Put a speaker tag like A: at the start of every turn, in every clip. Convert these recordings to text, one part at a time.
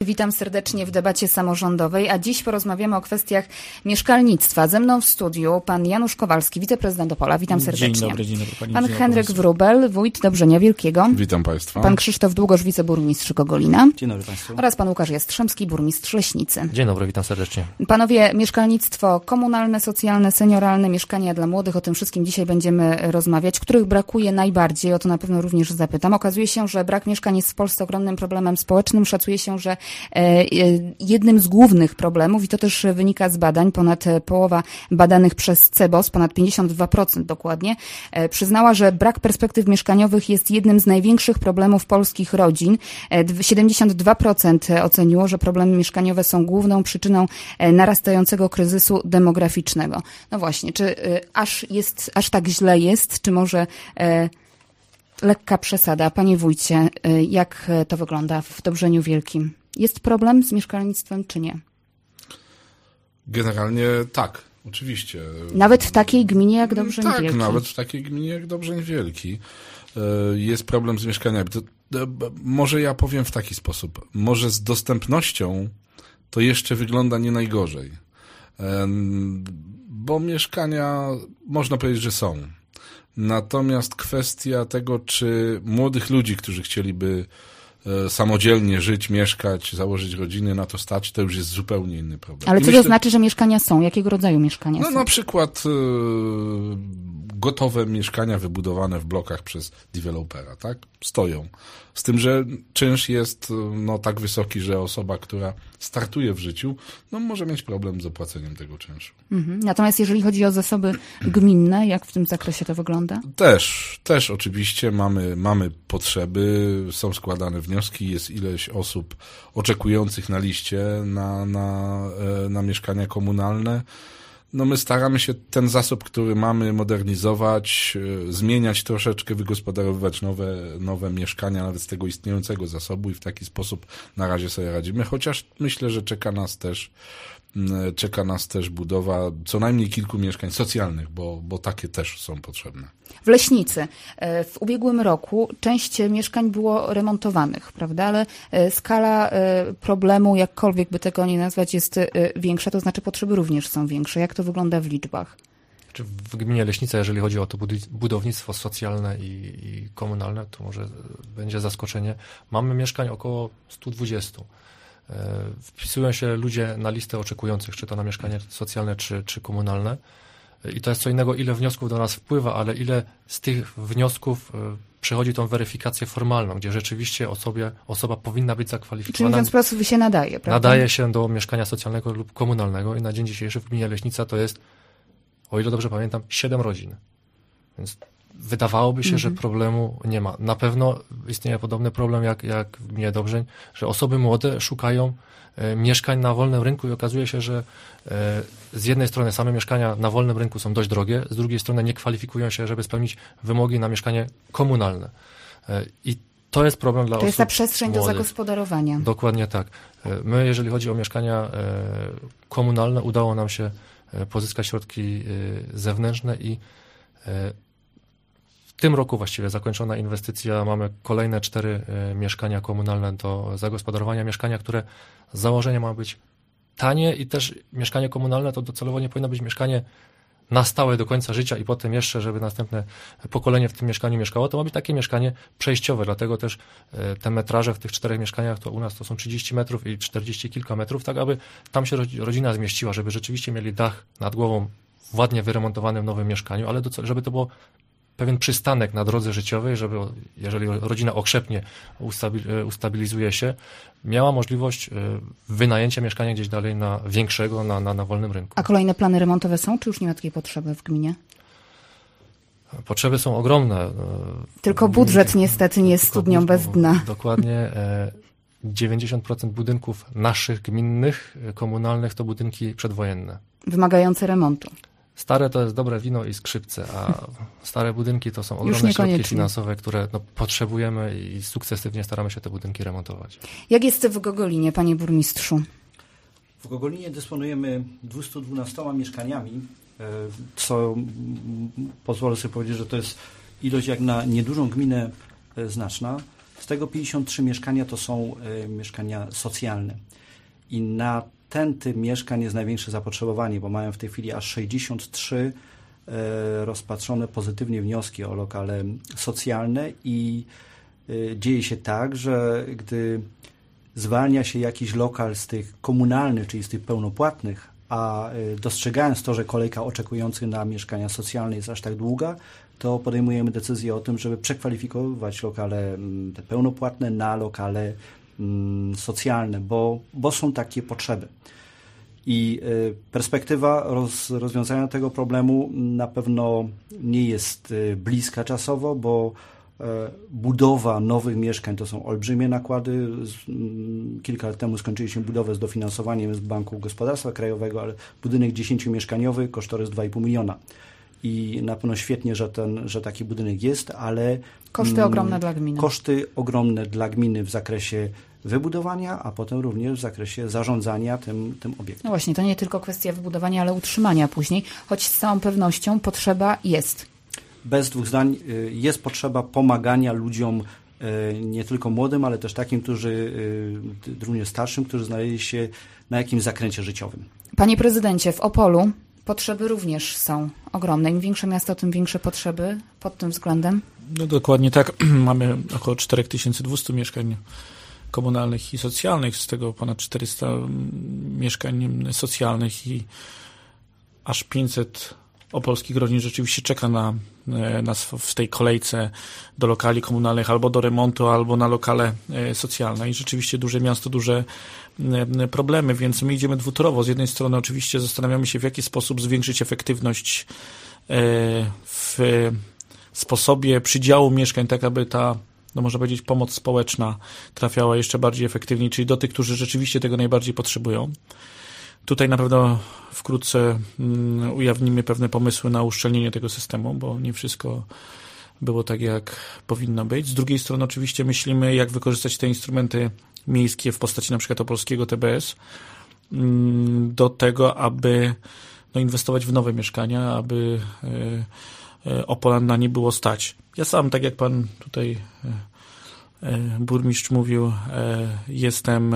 A: Witam serdecznie w debacie samorządowej, a dziś porozmawiamy o kwestiach mieszkalnictwa. Ze mną w studiu pan Janusz Kowalski, wiceprezydent Opola. Witam serdecznie.
B: Dzień dobry pani.
A: Pan Henryk Wróbel, wójt Dobrzenia Wielkiego.
C: Witam państwa.
A: Pan Krzysztof Długosz, wiceburmistrz Gogolina.
B: Dzień dobry państwu.
A: Oraz pan Łukasz Jastrzębski, burmistrz Leśnicy.
D: Dzień dobry, witam serdecznie.
A: Panowie, mieszkalnictwo komunalne, socjalne, senioralne, mieszkania dla młodych, o tym wszystkim dzisiaj będziemy rozmawiać. Których brakuje najbardziej? O to na pewno również zapytam. Okazuje się, że brak mieszkań jest w Polsce ogromnym problemem społecznym. Szacuje się, że jednym z głównych problemów, i to też wynika z badań, ponad połowa badanych przez CBOS, ponad 52% dokładnie, przyznała, że brak perspektyw mieszkaniowych jest jednym z największych problemów polskich rodzin. 72% oceniło, że problemy mieszkaniowe są główną przyczyną narastającego kryzysu demograficznego. No właśnie, czy aż tak źle jest, czy może lekka przesada? Panie wójcie, jak to wygląda w Dobrzeniu Wielkim? Jest problem z mieszkalnictwem, czy nie?
C: Generalnie tak, oczywiście.
A: Nawet w takiej gminie jak Dobrzeń Wielki?
C: Tak, nawet w takiej gminie jak Dobrzeń Wielki jest problem z mieszkaniami. Może ja powiem w taki sposób. Może z dostępnością to jeszcze wygląda nie najgorzej. Bo mieszkania, można powiedzieć, że są. Natomiast kwestia tego, czy młodych ludzi, którzy chcieliby samodzielnie żyć, mieszkać, założyć rodziny, na to stać, to już jest zupełnie inny problem.
A: Ale co to znaczy, że mieszkania są? Jakiego rodzaju mieszkania są?
C: Na przykład gotowe mieszkania wybudowane w blokach przez dewelopera, tak? Stoją. Z tym, że czynsz jest tak wysoki, że osoba, która startuje w życiu, może mieć problem z opłaceniem tego czynszu.
A: Natomiast jeżeli chodzi o zasoby gminne, jak w tym zakresie to wygląda?
C: Też oczywiście mamy potrzeby, są składane wnioski, jest ileś osób oczekujących na liście na mieszkania komunalne. My staramy się ten zasób, który mamy, modernizować, zmieniać troszeczkę, wygospodarowywać nowe mieszkania nawet z tego istniejącego zasobu i w taki sposób na razie sobie radzimy, chociaż myślę, że czeka nas też budowa co najmniej kilku mieszkań socjalnych, bo takie też są potrzebne.
A: W Leśnicy w ubiegłym roku część mieszkań było remontowanych, prawda? Ale skala problemu, jakkolwiek by tego nie nazwać, jest większa, to znaczy potrzeby również są większe. Jak to wygląda w liczbach?
D: W gminie Leśnica, jeżeli chodzi o to budownictwo socjalne i komunalne, to może będzie zaskoczenie. Mamy mieszkań około 120. Wpisują się ludzie na listę oczekujących, czy to na mieszkanie socjalne, czy komunalne. I to jest co innego, ile wniosków do nas wpływa, ale ile z tych wniosków przechodzi tą weryfikację formalną, gdzie rzeczywiście osoba powinna być zakwalifikowana.
A: Czyli mówiąc prosto, się nadaje, prawda?
D: Nadaje się do mieszkania socjalnego lub komunalnego i na dzień dzisiejszy w gminie Leśnica to jest, o ile dobrze pamiętam, 7 rodzin. Więc wydawałoby się, że problemu nie ma. Na pewno istnieje podobny problem jak w gminie Dobrzeń, że osoby młode szukają mieszkań na wolnym rynku i okazuje się, że z jednej strony same mieszkania na wolnym rynku są dość drogie, z drugiej strony nie kwalifikują się, żeby spełnić wymogi na mieszkanie komunalne. I to jest problem dla osób.
A: To jest ta przestrzeń
D: młodych.
A: do zagospodarowania.
D: Dokładnie tak. My, jeżeli chodzi o mieszkania komunalne, udało nam się pozyskać środki zewnętrzne i w tym roku właściwie zakończona inwestycja. Mamy kolejne 4 mieszkania komunalne do zagospodarowania. Mieszkania, które z założenia ma być tanie i też mieszkanie komunalne to docelowo nie powinno być mieszkanie na stałe do końca życia i potem jeszcze, żeby następne pokolenie w tym mieszkaniu mieszkało. To ma być takie mieszkanie przejściowe, dlatego też te metraże w tych 4 mieszkaniach to u nas to są 30 metrów i 40 kilka metrów, tak aby tam się rodzina zmieściła, żeby rzeczywiście mieli dach nad głową ładnie wyremontowany w nowym mieszkaniu, ale żeby to było pewien przystanek na drodze życiowej, żeby jeżeli rodzina okrzepnie, ustabilizuje się, miała możliwość wynajęcia mieszkania gdzieś dalej na większego, na wolnym rynku.
A: A kolejne plany remontowe są, czy już nie ma takiej potrzeby w gminie?
D: Potrzeby są ogromne.
A: Tylko budżet niestety nie jest studnią bez dna.
D: Dokładnie. 90% budynków naszych gminnych, komunalnych to budynki przedwojenne.
A: Wymagające remontu.
D: Stare to jest dobre wino i skrzypce, a stare budynki to są ogromne środki finansowe, które potrzebujemy i sukcesywnie staramy się te budynki remontować.
A: Jak jest w Gogolinie, panie burmistrzu?
B: W Gogolinie dysponujemy 212 mieszkaniami, co pozwolę sobie powiedzieć, że to jest ilość jak na niedużą gminę znaczna. Z tego 53 mieszkania to są mieszkania socjalne. I na ten typ mieszkań jest największe zapotrzebowanie, bo mają w tej chwili aż 63 rozpatrzone pozytywnie wnioski o lokale socjalne i dzieje się tak, że gdy zwalnia się jakiś lokal z tych komunalnych, czyli z tych pełnopłatnych, a dostrzegając to, że kolejka oczekujących na mieszkania socjalne jest aż tak długa, to podejmujemy decyzję o tym, żeby przekwalifikować lokale te pełnopłatne na lokale socjalne, bo są takie potrzeby. I perspektywa rozwiązania tego problemu na pewno nie jest bliska czasowo, bo budowa nowych mieszkań to są olbrzymie nakłady. Kilka lat temu skończyliśmy budowę z dofinansowaniem z Banku Gospodarstwa Krajowego, ale budynek 10-mieszkaniowy, kosztorys 2,5 miliona. I na pewno świetnie, że taki budynek jest, ale
A: koszty ogromne dla gminy.
B: Koszty ogromne dla gminy w zakresie wybudowania, a potem również w zakresie zarządzania tym obiektem.
A: No właśnie, to nie tylko kwestia wybudowania, ale utrzymania później, choć z całą pewnością potrzeba jest.
B: Bez dwóch zdań jest potrzeba pomagania ludziom, nie tylko młodym, ale też takim, którzy również starszym, którzy znaleźli się na jakimś zakręcie życiowym.
A: Panie prezydencie, w Opolu potrzeby również są ogromne. Im większe miasto, tym większe potrzeby pod tym względem?
E: No dokładnie tak. Mamy około 4200 mieszkań komunalnych i socjalnych, z tego ponad 400 mieszkań socjalnych i aż 500 opolskich rodzin rzeczywiście czeka na nas w tej kolejce do lokali komunalnych albo do remontu, albo na lokale socjalne i rzeczywiście duże miasto, duże problemy, więc my idziemy dwutorowo. Z jednej strony oczywiście zastanawiamy się, w jaki sposób zwiększyć efektywność w sposobie przydziału mieszkań, tak aby ta, no można powiedzieć, pomoc społeczna trafiała jeszcze bardziej efektywniej, czyli do tych, którzy rzeczywiście tego najbardziej potrzebują. Tutaj na pewno wkrótce ujawnimy pewne pomysły na uszczelnienie tego systemu, bo nie wszystko było tak, jak powinno być. Z drugiej strony oczywiście myślimy, jak wykorzystać te instrumenty miejskie w postaci na przykład opolskiego TBS do tego, aby inwestować w nowe mieszkania, aby Opolan na nie było stać. Ja sam, tak jak pan tutaj burmistrz mówił, jestem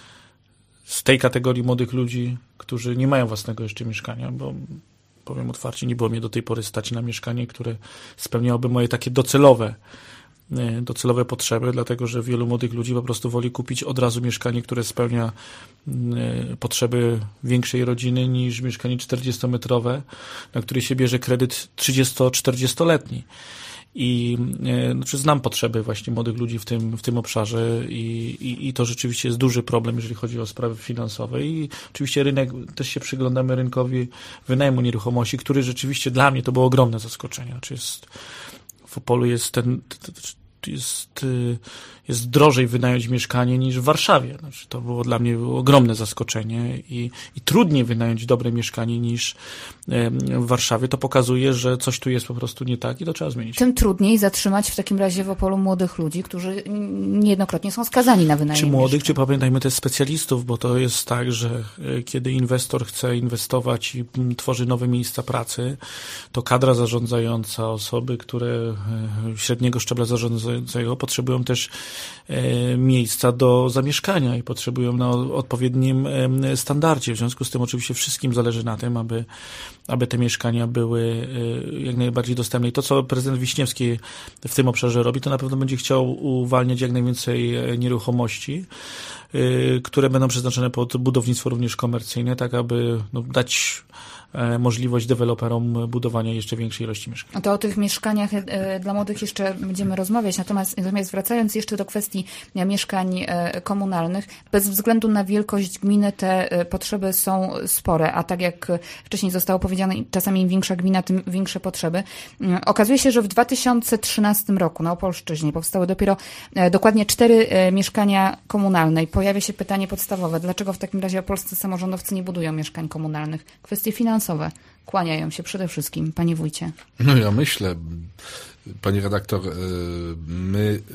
E: z tej kategorii młodych ludzi, którzy nie mają własnego jeszcze mieszkania, bo powiem otwarcie, nie było mnie do tej pory stać na mieszkanie, które spełniałoby moje takie docelowe potrzeby, dlatego że wielu młodych ludzi po prostu woli kupić od razu mieszkanie, które spełnia potrzeby większej rodziny niż mieszkanie 40-metrowe, na które się bierze kredyt 30-40-letni. I znaczy znam potrzeby właśnie młodych ludzi w tym obszarze i to rzeczywiście jest duży problem, jeżeli chodzi o sprawy finansowe i oczywiście rynek, też się przyglądamy rynkowi wynajmu nieruchomości, który rzeczywiście dla mnie to było ogromne zaskoczenie. Znaczy w Opolu jest drożej wynająć mieszkanie niż w Warszawie. Znaczy to było dla mnie ogromne zaskoczenie i trudniej wynająć dobre mieszkanie niż w Warszawie. To pokazuje, że coś tu jest po prostu nie tak i to trzeba zmienić.
A: Tym trudniej zatrzymać w takim razie w Opolu młodych ludzi, którzy niejednokrotnie są skazani na wynajem.
E: Czy młodych, czy pamiętajmy też specjalistów, bo to jest tak, że kiedy inwestor chce inwestować i tworzy nowe miejsca pracy, to kadra zarządzająca, osoby, które średniego szczebla zarządzającego potrzebują też miejsca do zamieszkania i potrzebują na odpowiednim standardzie. W związku z tym oczywiście wszystkim zależy na tym, aby te mieszkania były jak najbardziej dostępne. I to, co prezydent Wiśniewski w tym obszarze robi, to na pewno będzie chciał uwalniać jak najwięcej nieruchomości, które będą przeznaczone pod budownictwo również komercyjne, tak aby dać możliwość deweloperom budowania jeszcze większej ilości mieszkań.
A: To o tych mieszkaniach dla młodych jeszcze będziemy rozmawiać, natomiast wracając jeszcze do kwestii mieszkań komunalnych, bez względu na wielkość gminy te potrzeby są spore, a tak jak wcześniej zostało powiedziane, czasami im większa gmina, tym większe potrzeby. Okazuje się, że w 2013 roku na Opolszczyźnie powstały dopiero dokładnie 4 mieszkania komunalne i pojawia się pytanie podstawowe, dlaczego w takim razie opolscy samorządowcy nie budują mieszkań komunalnych? Kwestie finansowe kłaniają się przede wszystkim, panie wójcie.
C: No ja myślę, pani redaktor, my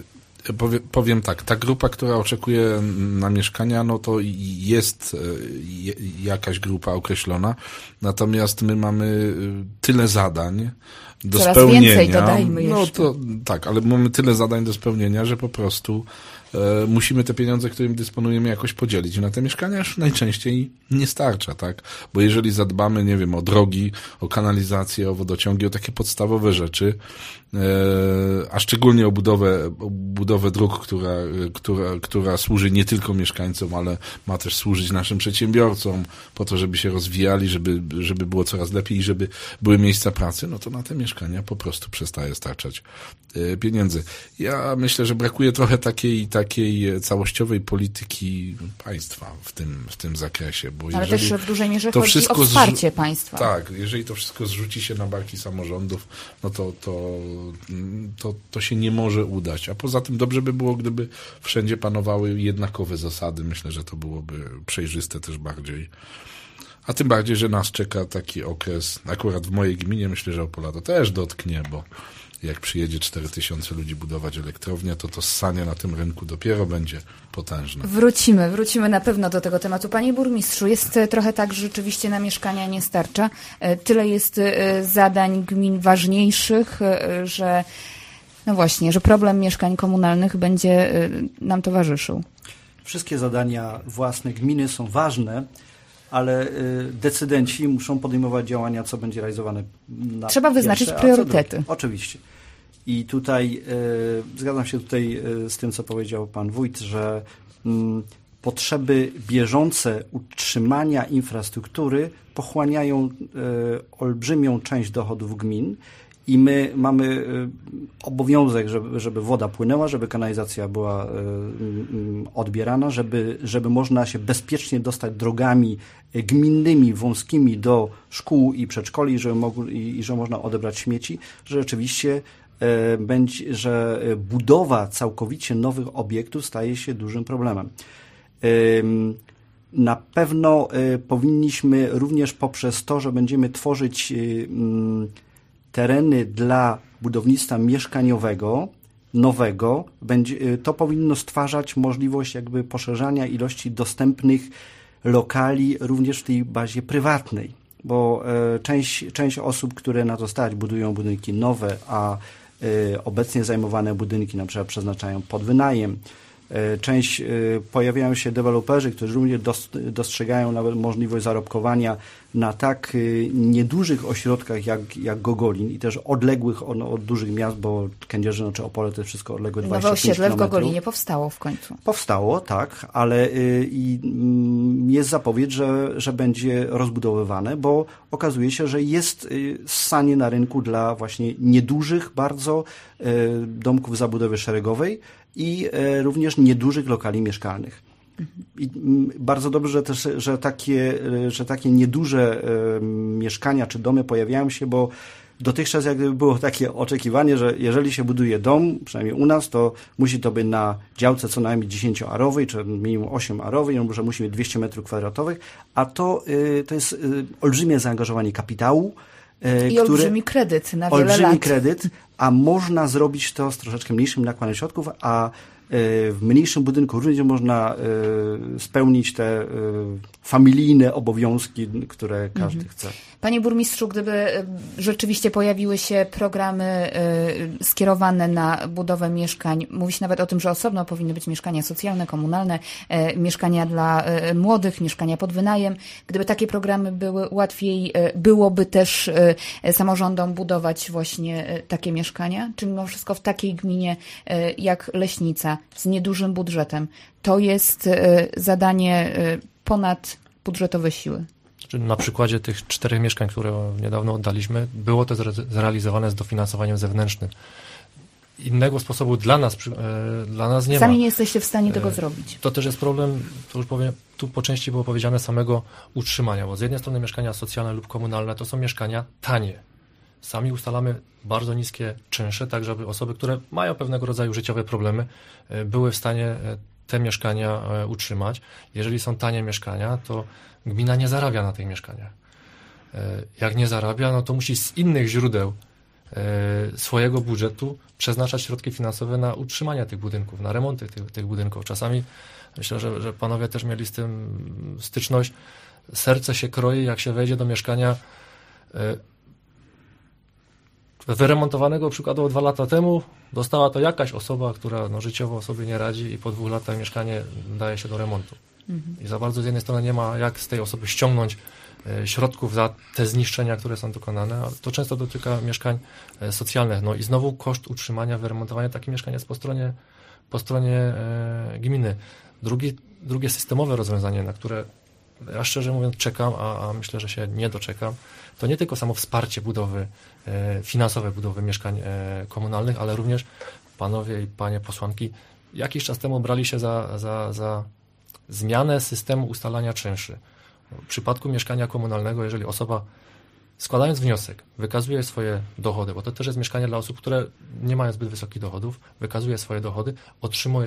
C: Powiem tak, ta grupa, która oczekuje na mieszkania, no to jest jakaś grupa określona, natomiast my mamy tyle zadań do spełnienia.
A: Więcej dodajmy jeszcze.
C: No to tak, ale mamy tyle zadań do spełnienia, że po prostu musimy te pieniądze, którymi dysponujemy, jakoś podzielić. Na te mieszkania już najczęściej nie starcza, tak? Bo jeżeli zadbamy, nie wiem, o drogi, o kanalizację, o wodociągi, o takie podstawowe rzeczy, a szczególnie o budowę dróg, która służy nie tylko mieszkańcom, ale ma też służyć naszym przedsiębiorcom po to, żeby się rozwijali, żeby było coraz lepiej i żeby były miejsca pracy, no to na te mieszkania po prostu przestaje starczać pieniędzy. Ja myślę, że brakuje trochę takiej całościowej polityki państwa w tym zakresie. Bo
A: ale też w dużej mierze chodzi o wsparcie państwa.
C: Tak, jeżeli to wszystko zrzuci się na barki samorządów, no to się nie może udać. A poza tym dobrze by było, gdyby wszędzie panowały jednakowe zasady. Myślę, że to byłoby przejrzyste też bardziej. A tym bardziej, że nas czeka taki okres, akurat w mojej gminie, myślę, że Opola to też dotknie, bo jak przyjedzie 4000 ludzi budować elektrownię, to ssanie na tym rynku dopiero będzie potężne.
A: Wrócimy na pewno do tego tematu. Panie burmistrzu, jest trochę tak, że rzeczywiście na mieszkania nie starcza. Tyle jest zadań gmin ważniejszych, że no właśnie, że problem mieszkań komunalnych będzie nam towarzyszył.
B: Wszystkie zadania własne gminy są ważne, ale decydenci muszą podejmować działania, co będzie realizowane na
A: Trzeba wyznaczyć priorytety.
B: Oczywiście. I tutaj zgadzam się z tym, co powiedział pan wójt, że potrzeby bieżące utrzymania infrastruktury pochłaniają olbrzymią część dochodów gmin i my mamy obowiązek, żeby woda płynęła, żeby kanalizacja była odbierana, żeby można się bezpiecznie dostać drogami gminnymi, wąskimi do szkół i przedszkoli, że można odebrać śmieci, że rzeczywiście że budowa całkowicie nowych obiektów staje się dużym problemem. Na pewno powinniśmy również poprzez to, że będziemy tworzyć tereny dla budownictwa mieszkaniowego, nowego, to powinno stwarzać możliwość jakby poszerzania ilości dostępnych lokali również w tej bazie prywatnej, bo część osób, które na to stać, budują budynki nowe, a obecnie zajmowane budynki na przykład przeznaczają pod wynajem. Pojawiają się deweloperzy, którzy również dostrzegają nawet możliwość zarobkowania na tak niedużych ośrodkach jak Gogolin i też odległych od dużych miast, bo Kędzierzyn czy Opole to jest wszystko odległe 25
A: Nowe osiedle
B: kilometrów.
A: w Gogolinie powstało w końcu.
B: Powstało, tak, ale jest zapowiedź, że będzie rozbudowywane, bo okazuje się, że jest ssanie na rynku dla właśnie niedużych bardzo domków zabudowy szeregowej i również niedużych lokali mieszkalnych. I bardzo dobrze też, że takie nieduże mieszkania czy domy pojawiają się, bo dotychczas jak gdyby było takie oczekiwanie, że jeżeli się buduje dom, przynajmniej u nas, to musi to być na działce co najmniej 10-arowej, czy minimum 8-arowej, że musi mieć 200 m2, a to jest olbrzymie zaangażowanie kapitału.
A: I olbrzymi kredyt na wiele lat.
B: Olbrzymi kredyt, a można zrobić to z troszeczkę mniejszym nakładem środków, a w mniejszym budynku również można spełnić te familijne obowiązki, które każdy chce.
A: Panie burmistrzu, gdyby rzeczywiście pojawiły się programy skierowane na budowę mieszkań, mówi się nawet o tym, że osobno powinny być mieszkania socjalne, komunalne, mieszkania dla młodych, mieszkania pod wynajem. Gdyby takie programy były, łatwiej byłoby też samorządom budować właśnie takie mieszkania? Czy mimo wszystko w takiej gminie jak Leśnica z niedużym budżetem to jest zadanie ponad budżetowe siły?
D: Na przykładzie tych 4 mieszkań, które niedawno oddaliśmy, było to zrealizowane z dofinansowaniem zewnętrznym. Innego sposobu dla nas nie ma.
A: Sami nie jesteście w stanie tego zrobić.
D: To też jest problem, to już powiem, tu po części było powiedziane, samego utrzymania, bo z jednej strony mieszkania socjalne lub komunalne to są mieszkania tanie. Sami ustalamy bardzo niskie czynsze, tak żeby osoby, które mają pewnego rodzaju życiowe problemy, były w stanie te mieszkania utrzymać. Jeżeli są tanie mieszkania, to gmina nie zarabia na tych mieszkaniach. Jak nie zarabia, no to musi z innych źródeł swojego budżetu przeznaczać środki finansowe na utrzymanie tych budynków, na remonty tych budynków. Czasami myślę, że panowie też mieli z tym styczność. Serce się kroi, jak się wejdzie do mieszkania wyremontowanego przykładowo 2 lata temu. Dostała to jakaś osoba, która życiowo sobie nie radzi i po 2 latach mieszkanie daje się do remontu. I za bardzo z jednej strony nie ma jak z tej osoby ściągnąć środków za te zniszczenia, które są dokonane, a to często dotyka mieszkań socjalnych. No i znowu koszt utrzymania, wyremontowania takich mieszkań jest po stronie gminy. Drugie systemowe rozwiązanie, na które ja szczerze mówiąc czekam, a myślę, że się nie doczekam, to nie tylko samo wsparcie finansowe budowy mieszkań komunalnych, ale również panowie i panie posłanki jakiś czas temu brali się za zmianę systemu ustalania czynszy. W przypadku mieszkania komunalnego, jeżeli osoba składając wniosek wykazuje swoje dochody, bo to też jest mieszkanie dla osób, które nie mają zbyt wysokich dochodów, wykazuje swoje dochody, otrzymuje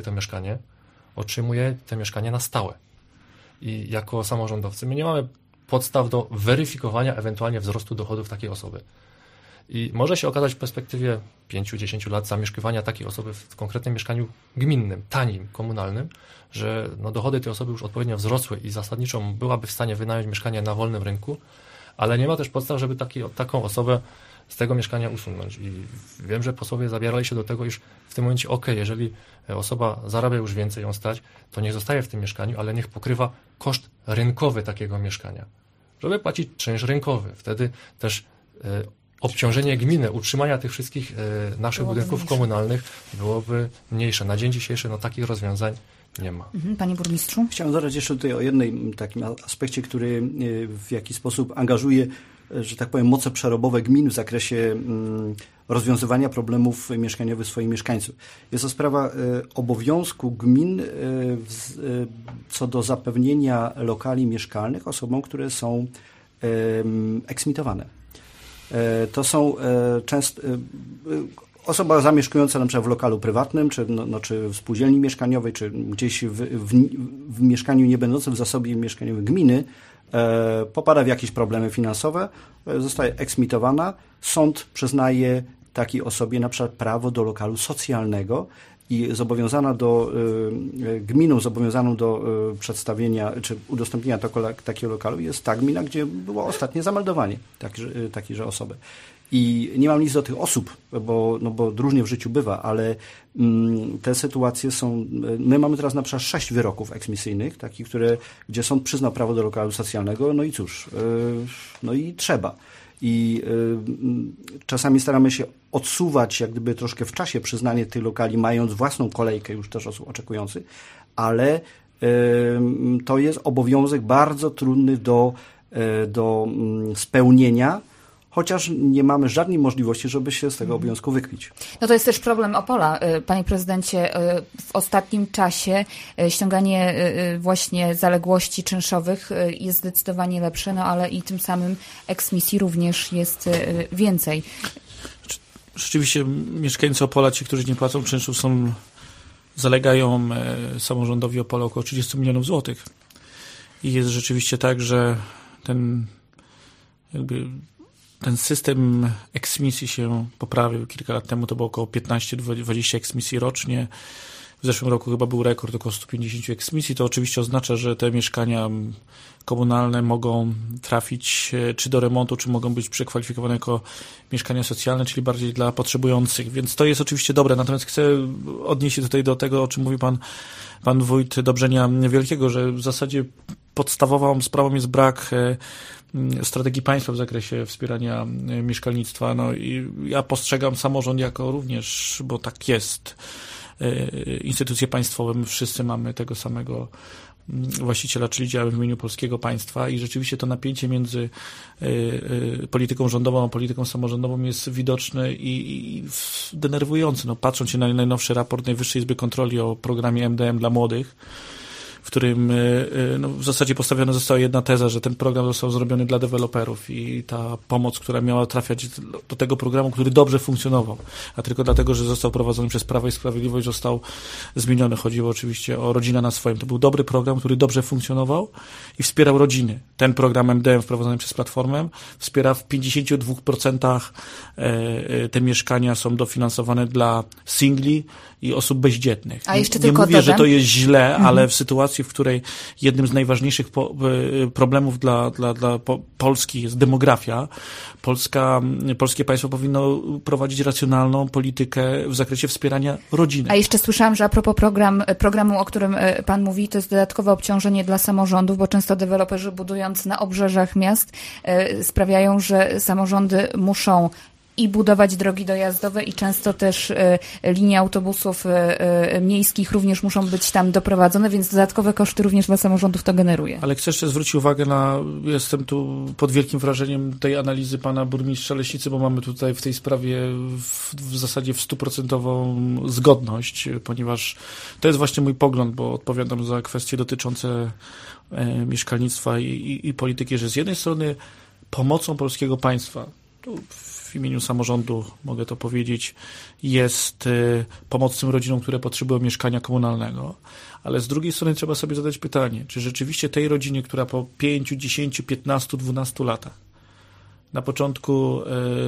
D: to mieszkanie na stałe. I jako samorządowcy my nie mamy podstaw do weryfikowania ewentualnie wzrostu dochodów takiej osoby. I może się okazać w perspektywie 5-10 lat zamieszkiwania takiej osoby w konkretnym mieszkaniu gminnym, tanim, komunalnym, że dochody tej osoby już odpowiednio wzrosły i zasadniczo byłaby w stanie wynająć mieszkanie na wolnym rynku, ale nie ma też podstaw, żeby taką osobę z tego mieszkania usunąć. I wiem, że posłowie zabierali się do tego, iż w tym momencie jeżeli osoba zarabia już więcej, ją stać, to niech zostaje w tym mieszkaniu, ale niech pokrywa koszt rynkowy takiego mieszkania. Żeby płacić czynsz rynkowy. Wtedy też obciążenie gminy, utrzymania tych wszystkich naszych budynków komunalnych byłoby mniejsze. Na dzień dzisiejszy takich rozwiązań nie ma.
A: Panie burmistrzu?
B: Chciałem dodać jeszcze tutaj o jednym takim aspekcie, który w jakiś sposób angażuje, że tak powiem, moce przerobowe gmin w zakresie rozwiązywania problemów mieszkaniowych swoich mieszkańców. Jest to sprawa obowiązku gmin co do zapewnienia lokali mieszkalnych osobom, które są eksmitowane. To są często osoba zamieszkująca na przykład w lokalu prywatnym, czy w spółdzielni mieszkaniowej, czy gdzieś w mieszkaniu nie będącym w zasobie mieszkaniowym gminy, popada w jakieś problemy finansowe, zostaje eksmitowana, sąd przyznaje takiej osobie na przykład prawo do lokalu socjalnego i gminą zobowiązaną do przedstawienia czy udostępnienia takiego lokalu jest ta gmina, gdzie było ostatnie zameldowanie takiejże osoby. I nie mam nic do tych osób, bo różnie w życiu bywa, ale te sytuacje są... My mamy teraz na przykład 6 wyroków eksmisyjnych, takich, gdzie sąd przyznał prawo do lokalu socjalnego, no i cóż, i trzeba. I czasami staramy się odsuwać jak gdyby troszkę w czasie przyznanie tych lokali, mając własną kolejkę już też osób oczekujących, ale to jest obowiązek bardzo trudny do spełnienia, chociaż nie mamy żadnej możliwości, żeby się z tego obowiązku wykpić.
A: No to jest też problem Opola. Panie prezydencie, w ostatnim czasie ściąganie właśnie zaległości czynszowych jest zdecydowanie lepsze, ale i tym samym eksmisji również jest więcej.
E: Rzeczywiście mieszkańcy Opola, ci, którzy nie płacą czynszów, zalegają samorządowi Opola około 30 milionów złotych. I jest rzeczywiście tak, że ten system eksmisji się poprawił. Kilka lat temu to było około 15-20 eksmisji rocznie. W zeszłym roku chyba był rekord około 150 eksmisji. To oczywiście oznacza, że te mieszkania komunalne mogą trafić czy do remontu, czy mogą być przekwalifikowane jako mieszkania socjalne, czyli bardziej dla potrzebujących. Więc to jest oczywiście dobre. Natomiast chcę odnieść się tutaj do tego, o czym mówił pan wójt Dobrzenia Wielkiego, że w zasadzie podstawową sprawą jest brak strategii państwa w zakresie wspierania mieszkalnictwa. I ja postrzegam samorząd jako również, bo tak jest, instytucje państwowe, my wszyscy mamy tego samego właściciela, czyli działamy w imieniu polskiego państwa i rzeczywiście to napięcie między polityką rządową a polityką samorządową jest widoczne i denerwujące. Patrząc się na najnowszy raport Najwyższej Izby Kontroli o programie MdM dla młodych, w którym w zasadzie postawiona została jedna teza, że ten program został zrobiony dla deweloperów i ta pomoc, która miała trafiać do tego programu, który dobrze funkcjonował, a tylko dlatego, że został prowadzony przez Prawo i Sprawiedliwość, został zmieniony. Chodziło oczywiście o Rodzina na swoim. To był dobry program, który dobrze funkcjonował i wspierał rodziny. Ten program MdM wprowadzony przez Platformę wspiera w 52% te mieszkania są dofinansowane dla singli i osób bezdzietnych.
A: A jeszcze
E: nie
A: tylko
E: mówię, że
A: dodam,
E: to jest źle, ale w sytuacji, w której jednym z najważniejszych problemów dla Polski jest demografia, polskie państwo powinno prowadzić racjonalną politykę w zakresie wspierania rodziny.
A: A jeszcze słyszałam, że a propos programu, o którym pan mówi, to jest dodatkowe obciążenie dla samorządów, bo często deweloperzy budując na obrzeżach miast sprawiają, że samorządy muszą i budować drogi dojazdowe i często też linie autobusów miejskich również muszą być tam doprowadzone, więc dodatkowe koszty również dla samorządów to generuje. Ale
E: chcę jeszcze zwrócić uwagę jestem tu pod wielkim wrażeniem tej analizy pana burmistrza Leśnicy, bo mamy tutaj w tej sprawie w zasadzie w 100% zgodność, ponieważ to jest właśnie mój pogląd, bo odpowiadam za kwestie dotyczące mieszkalnictwa i polityki, że z jednej strony pomocą polskiego państwa, w imieniu samorządu mogę to powiedzieć, jest pomoc tym rodzinom, które potrzebują mieszkania komunalnego, ale z drugiej strony trzeba sobie zadać pytanie, czy rzeczywiście tej rodzinie, która po 5, 10, 15, 12 latach na początku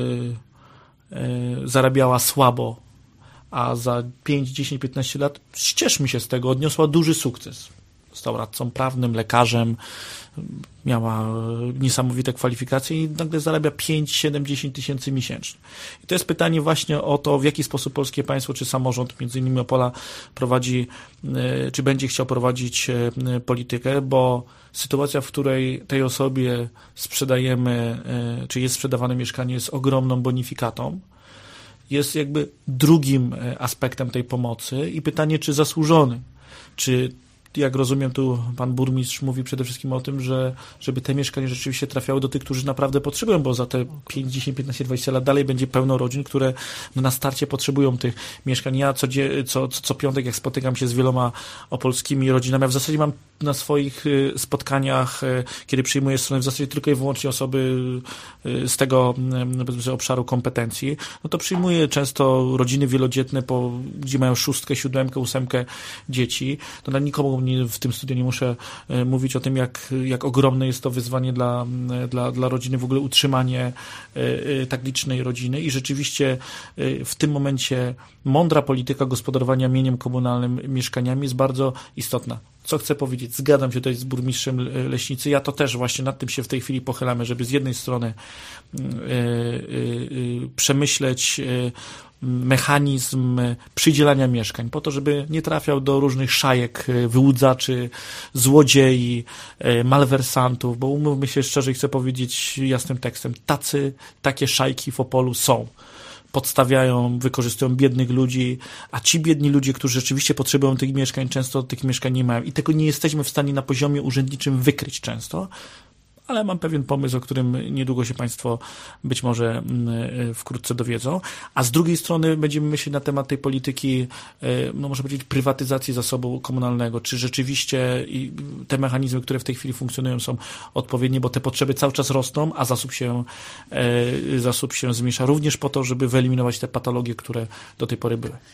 E: zarabiała słabo, a za 5, 10, 15 lat, cieszmy się z tego, odniosła duży sukces. Został radcą prawnym, lekarzem, miała niesamowite kwalifikacje i nagle zarabia 5, 7, 10 tysięcy miesięcznie. I to jest pytanie właśnie o to, w jaki sposób polskie państwo czy samorząd, między innymi Opola, prowadzi, czy będzie chciał prowadzić politykę, bo sytuacja, w której tej osobie sprzedajemy, czy jest sprzedawane mieszkanie, jest ogromną bonifikatą, jest jakby drugim aspektem tej pomocy i pytanie, czy zasłużony, czy jak rozumiem, tu pan burmistrz mówi przede wszystkim o tym, żeby te mieszkania rzeczywiście trafiały do tych, którzy naprawdę potrzebują, bo za te 5, 10, 15, 20 lat dalej będzie pełno rodzin, które na starcie potrzebują tych mieszkań. Ja co piątek, jak spotykam się z wieloma opolskimi rodzinami, ja w zasadzie mam na swoich spotkaniach, kiedy przyjmuję stronę w zasadzie tylko i wyłącznie osoby z tego obszaru kompetencji, no to przyjmuję często rodziny wielodzietne, gdzie mają 6, 7, 8 dzieci. To na nikomu w tym studiu nie muszę mówić o tym, jak ogromne jest to wyzwanie dla rodziny, w ogóle utrzymanie tak licznej rodziny i rzeczywiście w tym momencie mądra polityka gospodarowania mieniem komunalnym, mieszkaniami jest bardzo istotna. Co chcę powiedzieć? Zgadzam się tutaj z burmistrzem Leśnicy. Ja to też właśnie nad tym się w tej chwili pochylamy, żeby z jednej strony przemyśleć mechanizm przydzielania mieszkań po to, żeby nie trafiał do różnych szajek, wyłudzaczy, złodziei, malwersantów, bo umówmy się szczerze i chcę powiedzieć jasnym tekstem, takie szajki w Opolu są. Podstawiają, wykorzystują biednych ludzi, a ci biedni ludzie, którzy rzeczywiście potrzebują tych mieszkań, często tych mieszkań nie mają i tego nie jesteśmy w stanie na poziomie urzędniczym wykryć często, ale mam pewien pomysł, o którym niedługo się państwo być może wkrótce dowiedzą. A z drugiej strony będziemy myśleć na temat tej polityki, no można powiedzieć, prywatyzacji zasobu komunalnego. Czy rzeczywiście te mechanizmy, które w tej chwili funkcjonują, są odpowiednie, bo te potrzeby cały czas rosną, a zasób się zmniejsza również po to, żeby wyeliminować te patologie, które do tej pory były.